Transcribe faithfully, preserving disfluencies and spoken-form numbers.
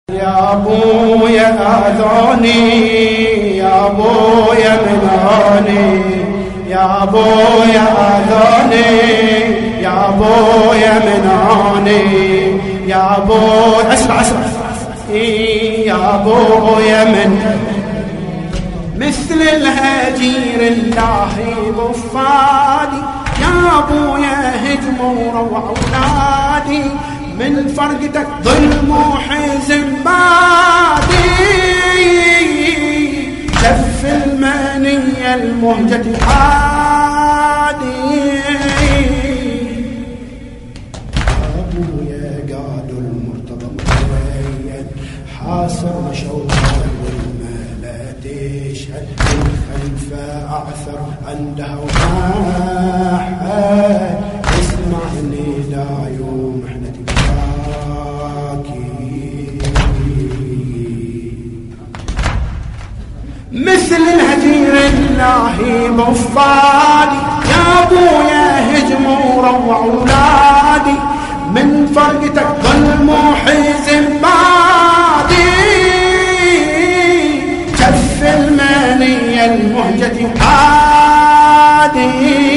يا ابويا اذوني يا ابويا منوني يا ابويا اذوني يا ابويا منوني يا ابويا اسمع اسمع يا ابويا من مثل الهجير اللاهي بفادي يا ابويا هجموا وروعوا اولادي من فرقتك ظلم وحزن بادي شف المنية المهجة حادي أبويا قاد المرتضى متويد حاصر مشوقا والملا تشهد الخلفة أعثر عندها وحاحد اسمعني لا يوم محنتي مثل الهجير اللاهي بفادي يا ابويا هجموا وروعوا اولادي من فرقتك ظلم وحزن بادي كف المنية المهجة حادي